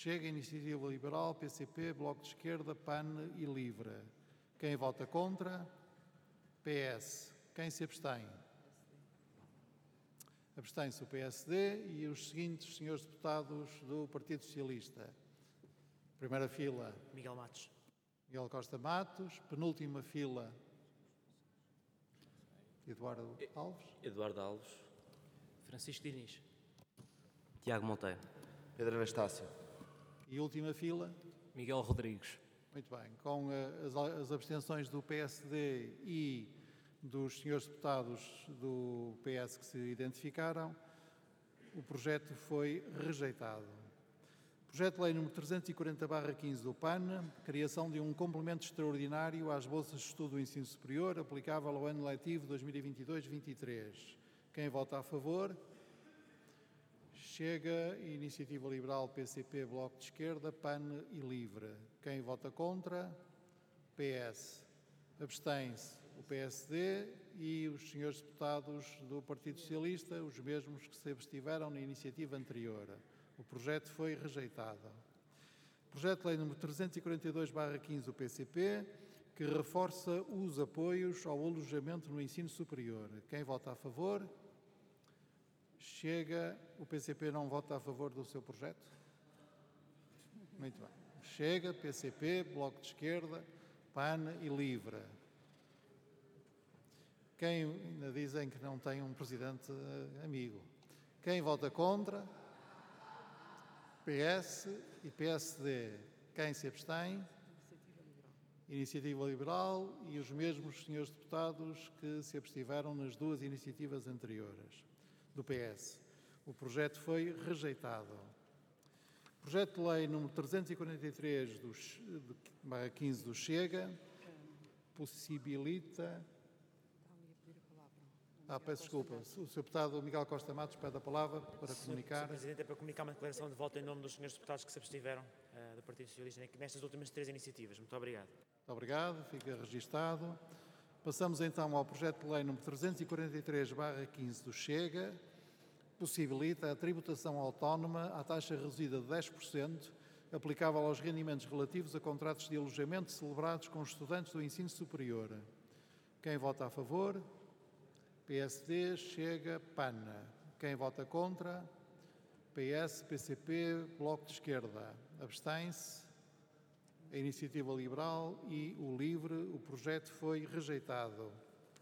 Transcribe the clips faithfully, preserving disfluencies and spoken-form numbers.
Chega, Iniciativa Liberal, P C P, Bloco de Esquerda, P A N e LIVRE. Quem vota contra? P S. Quem se abstém? Abstém-se o P S D e os seguintes senhores deputados do Partido Socialista. Primeira fila, Miguel Matos. Miguel Costa Matos. Penúltima fila, Eduardo Alves. Eduardo Alves. Francisco Diniz. Tiago Monteiro. Pedro Anastácio. E última fila, Miguel Rodrigues. muito bem, com uh, as, as abstenções do P S D e dos senhores deputados do P S que se identificaram, o projeto foi rejeitado. Projeto de Lei número trezentos e quarenta barra quinze do P A N, criação de um complemento extraordinário às bolsas de estudo do ensino superior, aplicável ao ano letivo dois mil e vinte e dois vinte e três. Quem vota a favor? Chega, Iniciativa Liberal, P C P, Bloco de Esquerda, P A N e LIVRE. Quem vota contra? P S. Abstém-se o P S D e os senhores deputados do Partido Socialista, os mesmos que se abstiveram na iniciativa anterior. O projeto foi rejeitado. Projeto de Lei número trezentos e quarenta e dois barra quinze do P C P, que reforça os apoios ao alojamento no ensino superior. Quem vota a favor? Chega, o P C P não vota a favor do seu projeto? Muito bem. Chega, P C P, Bloco de Esquerda, P A N e LIVRE. Quem ainda dizem que não tem um presidente amigo? Quem vota contra? P S e P S D. Quem se abstém? Iniciativa Liberal e os mesmos senhores deputados que se abstiveram nas duas iniciativas anteriores do P S. O projeto foi rejeitado. Projeto de Lei número trezentos e quarenta e três barra quinze do Chega possibilita... Ah, peço desculpa. O senhor deputado Miguel Costa Matos pede a palavra para comunicar. senhor Presidente, é para comunicar uma declaração de voto em nome dos senhores deputados que se abstiveram uh, do Partido Socialista nestas últimas três iniciativas. Muito obrigado. Muito obrigado. Fica registado. Passamos então ao projeto de lei número trezentos e quarenta e três barra quinze do Chega, possibilita a tributação autónoma à taxa reduzida de dez por cento, aplicável aos rendimentos relativos a contratos de alojamento celebrados com estudantes do ensino superior. Quem vota a favor? P S D, Chega, P A N. Quem vota contra? P S, P C P, Bloco de Esquerda. Abstém-se? A Iniciativa Liberal e o LIVRE. O projeto foi rejeitado.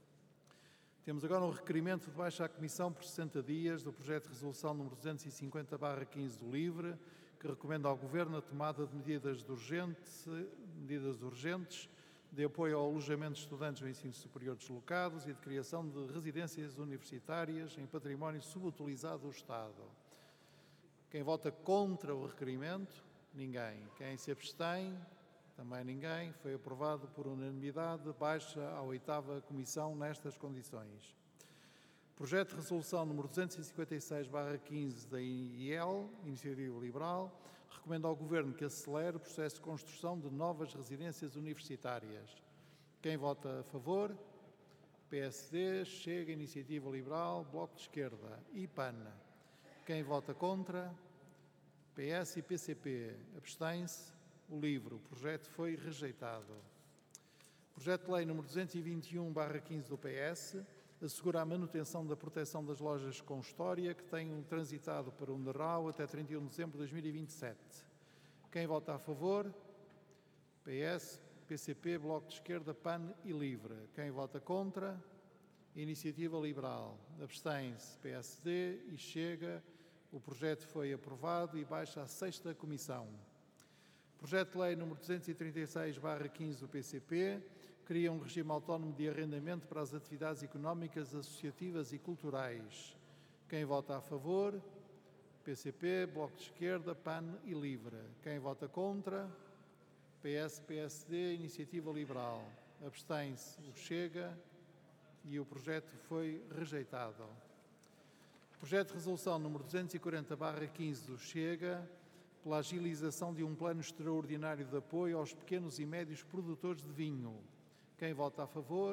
Temos agora um requerimento de baixa à Comissão por sessenta dias do projeto de resolução número duzentos e cinquenta barra quinze do LIVRE, que recomenda ao Governo a tomada de medidas, de urgente, medidas urgentes de apoio ao alojamento de estudantes do ensino superior deslocados e de criação de residências universitárias em património subutilizado do Estado. Quem vota contra o requerimento? Ninguém. Quem se abstém? Também ninguém. Foi aprovado por unanimidade. Baixa à oitava Comissão nestas condições. Projeto de resolução número duzentos e cinquenta e seis barra quinze da I E L, Iniciativa Liberal, recomenda ao Governo que acelere o processo de construção de novas residências universitárias. Quem vota a favor? P S D, Chega, Iniciativa Liberal, Bloco de Esquerda e P A N. Quem vota contra? P S e P C P. Abstém-se? O LIVRE. O projeto foi rejeitado. Projeto de lei número duzentos e vinte e um barra quinze do P S assegura a manutenção da proteção das lojas com história que tenham transitado para o NERAU até trinta e um de dezembro de dois mil e vinte e sete. Quem vota a favor? P S, P C P, Bloco de Esquerda, P A N e LIVRE. Quem vota contra? Iniciativa Liberal. Abstém-se P S D e Chega. O projeto foi aprovado e baixa à sexta Comissão. Projeto de lei número duzentos e trinta e seis barra quinze do P C P cria um regime autónomo de arrendamento para as atividades económicas, associativas e culturais. Quem vota a favor? P C P, Bloco de Esquerda, P A N e LIVRE. Quem vota contra? P S, P S D, Iniciativa Liberal. Abstém-se o Chega e o projeto foi rejeitado. Projeto de resolução número duzentos e quarenta barra quinze do Chega, pela agilização de um plano extraordinário de apoio aos pequenos e médios produtores de vinho. Quem vota a favor?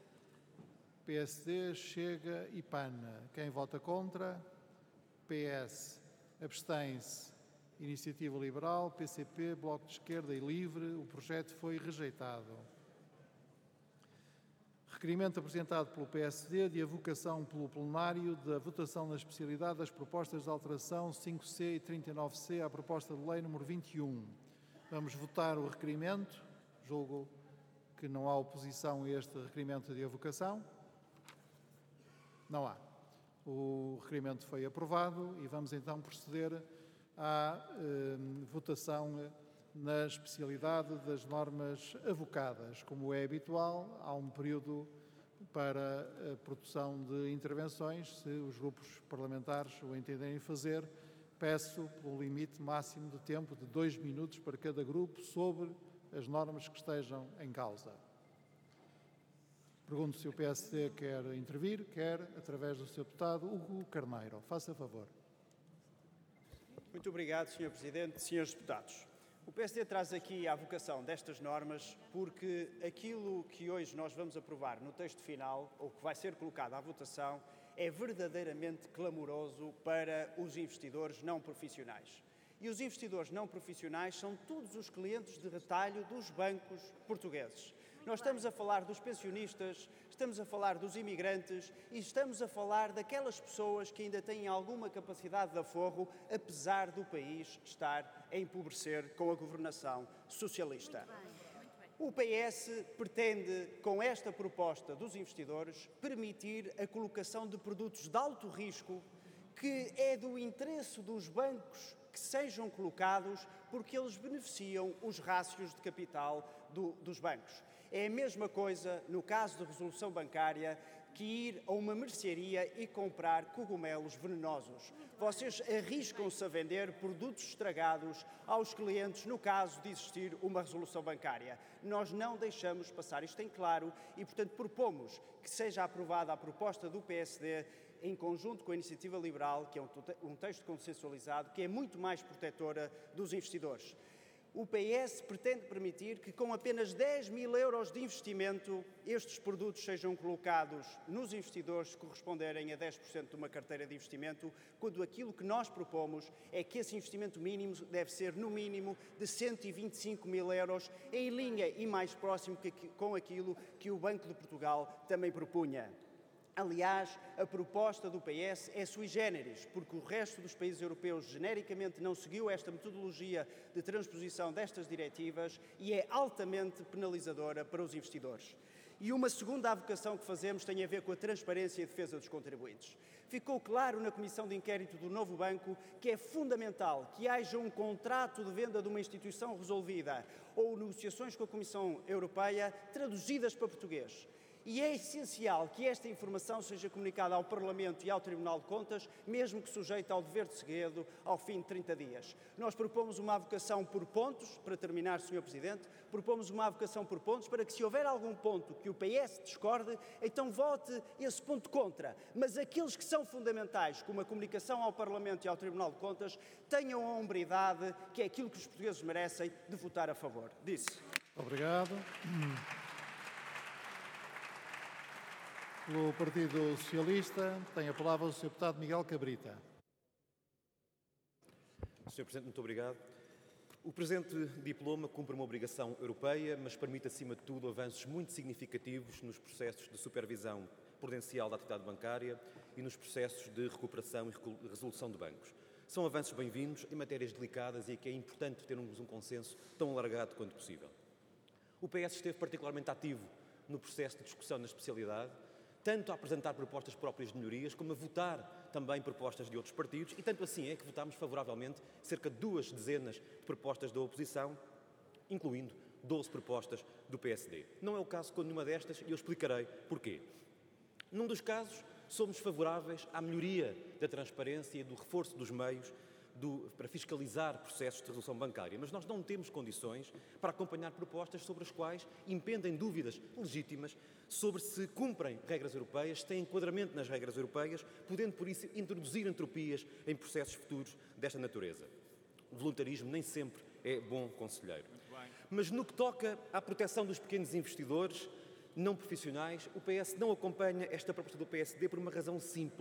P S D, Chega e P A N. Quem vota contra? P S. Abstém-se Iniciativa Liberal, P C P, Bloco de Esquerda e Livre. O projeto foi rejeitado. Requerimento apresentado pelo P S D de avocação pelo plenário da votação na especialidade das propostas de alteração cinco C e trinta e nove C à proposta de lei número vinte e um. Vamos votar o requerimento. Julgo que não há oposição a este requerimento de avocação. Não há. O requerimento foi aprovado e vamos então proceder à eh, votação na especialidade das normas avocadas. Como é habitual, há um período para a produção de intervenções. Se os grupos parlamentares o entenderem fazer, peço pelo limite máximo de tempo de dois minutos para cada grupo sobre as normas que estejam em causa. Pergunto se o P S D quer intervir, quer através do seu deputado Hugo Carneiro. Faça favor. Muito obrigado, senhor Presidente, senhores deputados. O P S D traz aqui a avocação destas normas porque aquilo que hoje nós vamos aprovar no texto final, ou que vai ser colocado à votação, é verdadeiramente clamoroso para os investidores não profissionais. E os investidores não profissionais são todos os clientes de retalho dos bancos portugueses. Nós estamos a falar dos pensionistas, estamos a falar dos imigrantes e estamos a falar daquelas pessoas que ainda têm alguma capacidade de aforro, apesar do país estar a empobrecer com a governação socialista. O P S pretende, com esta proposta dos investidores, permitir a colocação de produtos de alto risco, que é do interesse dos bancos que sejam colocados, porque eles beneficiam os rácios de capital do, dos bancos. É a mesma coisa no caso de resolução bancária que ir a uma mercearia e comprar cogumelos venenosos. Vocês arriscam-se a vender produtos estragados aos clientes no caso de existir uma resolução bancária. Nós não deixamos passar isto em claro e, portanto, propomos que seja aprovada a proposta do P S D em conjunto com a Iniciativa Liberal, que é um texto consensualizado, que é muito mais protetora dos investidores. O P S pretende permitir que, com apenas dez mil euros de investimento, estes produtos sejam colocados nos investidores que corresponderem a dez por cento de uma carteira de investimento, quando aquilo que nós propomos é que esse investimento mínimo deve ser, no mínimo, de cento e vinte e cinco mil euros, em linha e mais próximo que, com aquilo que o Banco de Portugal também propunha. Aliás, a proposta do P S é sui generis, porque o resto dos países europeus genericamente não seguiu esta metodologia de transposição destas diretivas e é altamente penalizadora para os investidores. E uma segunda avocação que fazemos tem a ver com a transparência e a defesa dos contribuintes. Ficou claro na Comissão de Inquérito do novo banco que é fundamental que haja um contrato de venda de uma instituição resolvida ou negociações com a Comissão Europeia traduzidas para português. E é essencial que esta informação seja comunicada ao Parlamento e ao Tribunal de Contas, mesmo que sujeita ao dever de segredo ao fim de trinta dias. Nós propomos uma avocação por pontos, para terminar, senhor Presidente, propomos uma avocação por pontos para que, se houver algum ponto que o P S discorde, então vote esse ponto contra. Mas aqueles que são fundamentais, como a comunicação ao Parlamento e ao Tribunal de Contas, tenham a hombridade, que é aquilo que os portugueses merecem, de votar a favor. Disse. Obrigado. Pelo Partido Socialista, tem a palavra o senhor deputado Miguel Cabrita. senhor Presidente, muito obrigado. O presente diploma cumpre uma obrigação europeia, mas permite, acima de tudo, avanços muito significativos nos processos de supervisão prudencial da atividade bancária e nos processos de recuperação e resolução de bancos. São avanços bem-vindos em matérias delicadas e que é importante termos um consenso tão alargado quanto possível. O P S esteve particularmente ativo no processo de discussão na especialidade, tanto a apresentar propostas próprias de melhorias, como a votar também propostas de outros partidos, e tanto assim é que votámos favoravelmente cerca de duas dezenas de propostas da oposição, incluindo doze propostas do P S D. Não é o caso com nenhuma destas e eu explicarei porquê. Num dos casos, somos favoráveis à melhoria da transparência e do reforço dos meios do, para fiscalizar processos de resolução bancária, mas nós não temos condições para acompanhar propostas sobre as quais impendem dúvidas legítimas sobre se cumprem regras europeias, se têm enquadramento nas regras europeias, podendo por isso introduzir entropias em processos futuros desta natureza. O voluntarismo nem sempre é bom conselheiro. Mas no que toca à proteção dos pequenos investidores não profissionais, o P S não acompanha esta proposta do P S D por uma razão simples.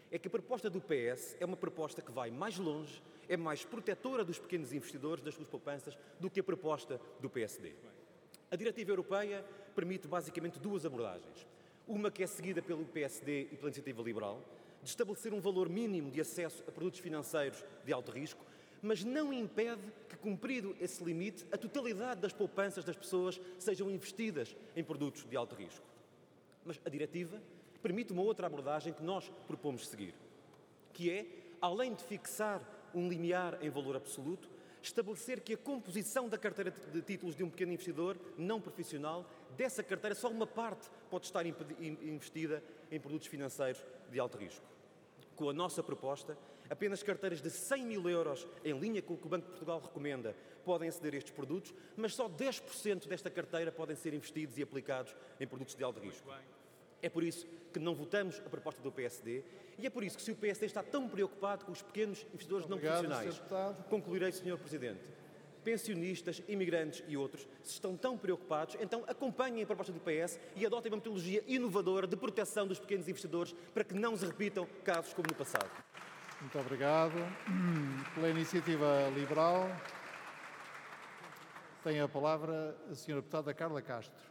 é que a proposta do P S é uma proposta que vai mais longe, é mais protetora dos pequenos investidores, das suas poupanças, do que a proposta do P S D. A diretiva europeia permite basicamente duas abordagens. Uma que é seguida pelo P S D e pela Iniciativa Liberal, de estabelecer um valor mínimo de acesso a produtos financeiros de alto risco, mas não impede que, cumprido esse limite, a totalidade das poupanças das pessoas sejam investidas em produtos de alto risco. Mas a diretiva permite uma outra abordagem que nós propomos seguir, que é, além de fixar um limiar em valor absoluto, estabelecer que a composição da carteira de títulos de um pequeno investidor não profissional, dessa carteira só uma parte pode estar investida em produtos financeiros de alto risco. Com a nossa proposta, apenas carteiras de cem mil euros, em linha com o que o Banco de Portugal recomenda, podem aceder a estes produtos, mas só dez por cento desta carteira podem ser investidos e aplicados em produtos de alto risco. É por isso que não votamos a proposta do P S D e é por isso que, se o P S D está tão preocupado com os pequenos investidores não profissionais, concluirei, senhor Presidente, pensionistas, imigrantes e outros, se estão tão preocupados, então acompanhem a proposta do P S e adotem uma metodologia inovadora de proteção dos pequenos investidores para que não se repitam casos como no passado. Muito obrigado. Pela Iniciativa Liberal, tem a palavra a senhora deputada Carla Castro.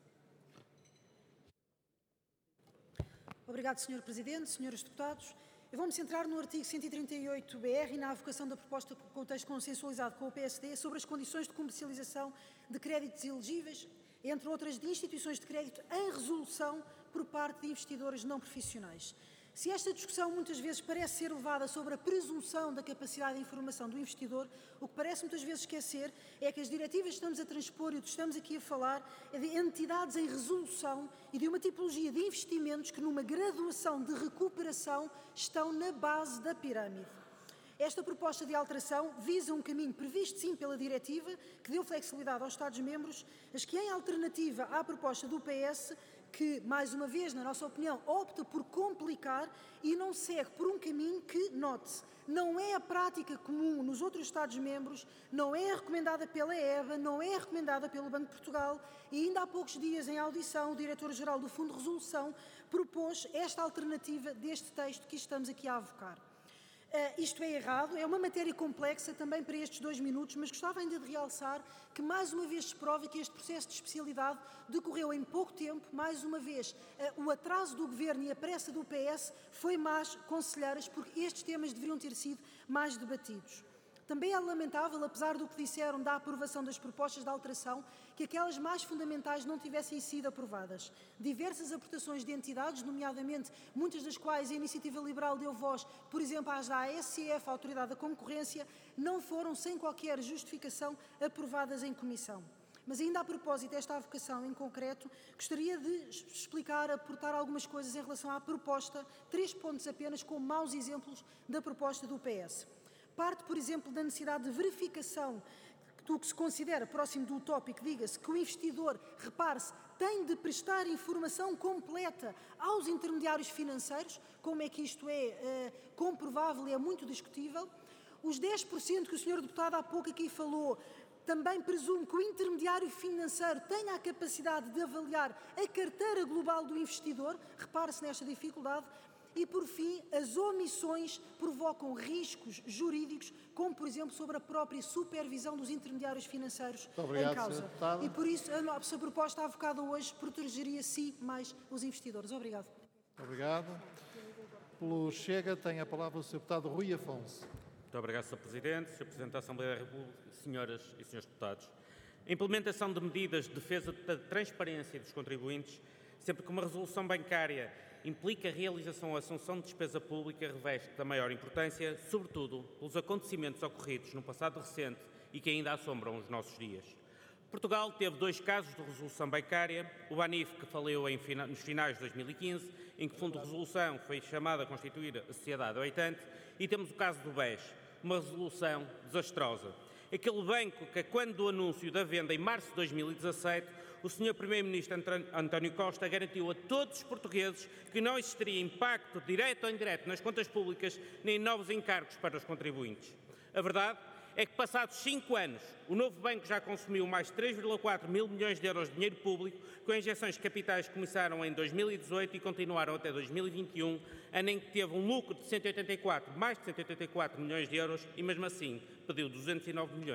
Obrigado, senhor Presidente, senhores deputados. Eu vou-me centrar no artigo cento e trinta e oito B R e na avocação da proposta com contexto consensualizado com o P S D sobre as condições de comercialização de créditos elegíveis, entre outras de instituições de crédito em resolução por parte de investidores não profissionais. Se esta discussão muitas vezes parece ser levada sobre a presunção da capacidade de informação do investidor, o que parece muitas vezes esquecer é que as diretivas que estamos a transpor e o que estamos aqui a falar é de entidades em resolução e de uma tipologia de investimentos que, numa graduação de recuperação, estão na base da pirâmide. Esta proposta de alteração visa um caminho previsto, sim, pela diretiva, que deu flexibilidade aos Estados-membros, mas que, em alternativa à proposta do P S, que, mais uma vez, na nossa opinião, opta por complicar e não segue por um caminho que, note-se, não é a prática comum nos outros Estados-membros, não é recomendada pela E B A, não é recomendada pelo Banco de Portugal e ainda há poucos dias, em audição, o Diretor-Geral do Fundo de Resolução propôs esta alternativa deste texto que estamos aqui a avocar. Uh, isto é errado, é uma matéria complexa também para estes dois minutos, mas gostava ainda de realçar que mais uma vez se prova que este processo de especialidade decorreu em pouco tempo, mais uma vez uh, o atraso do Governo e a pressa do P S foi mais conselheiras, porque estes temas deveriam ter sido mais debatidos. Também é lamentável, apesar do que disseram da aprovação das propostas de alteração, que aquelas mais fundamentais não tivessem sido aprovadas. Diversas aportações de entidades, nomeadamente muitas das quais a Iniciativa Liberal deu voz, por exemplo, às da A S C F, a Autoridade da Concorrência, não foram, sem qualquer justificação, aprovadas em comissão. Mas ainda a propósito desta avocação em concreto, gostaria de explicar, aportar algumas coisas em relação à proposta, três pontos apenas como maus exemplos da proposta do P S. Parte, por exemplo, da necessidade de verificação do que se considera próximo do utópico, diga-se que o investidor, repare-se, tem de prestar informação completa aos intermediários financeiros, como é que isto é uh, comprovável e é muito discutível. Os dez por cento que o senhor deputado há pouco aqui falou, também presumo que o intermediário financeiro tenha a capacidade de avaliar a carteira global do investidor, repare-se nesta dificuldade. E, por fim, as omissões provocam riscos jurídicos, como, por exemplo, sobre a própria supervisão dos intermediários financeiros obrigado, em causa. E, por isso, a nossa proposta avocada hoje protegeria, sim, mais os investidores. Obrigado. Obrigado. Pelo Chega, tem a palavra o senhor deputado Rui Afonso. Muito obrigado, senhor Presidente, senhor Presidente da Assembleia da República, senhoras e senhores deputados. A implementação de medidas de defesa da transparência dos contribuintes, sempre que uma resolução bancária implica a realização ou assunção de despesa pública, reveste da maior importância, sobretudo pelos acontecimentos ocorridos no passado recente e que ainda assombram os nossos dias. Portugal teve dois casos de resolução bancária, o Banif, que faliu em, nos finais de dois mil e quinze, em que o Fundo de Resolução foi chamado a constituir a sociedade oitante, e temos o caso do B E S, uma resolução desastrosa. Aquele banco que, quando do anúncio da venda em março de dois mil e dezassete, o senhor Primeiro-Ministro António Costa garantiu a todos os portugueses que não existiria impacto direto ou indireto nas contas públicas nem novos encargos para os contribuintes. A verdade é que, passados cinco anos, o novo banco já consumiu mais de três vírgula quatro mil milhões de euros de dinheiro público, com injeções de capitais que começaram em dois mil e dezoito e continuaram até dois mil e vinte e um, ano em que teve um lucro de cento e oitenta e quatro, mais de cento e oitenta e quatro milhões de euros e, mesmo assim, pediu duzentos e nove milhões.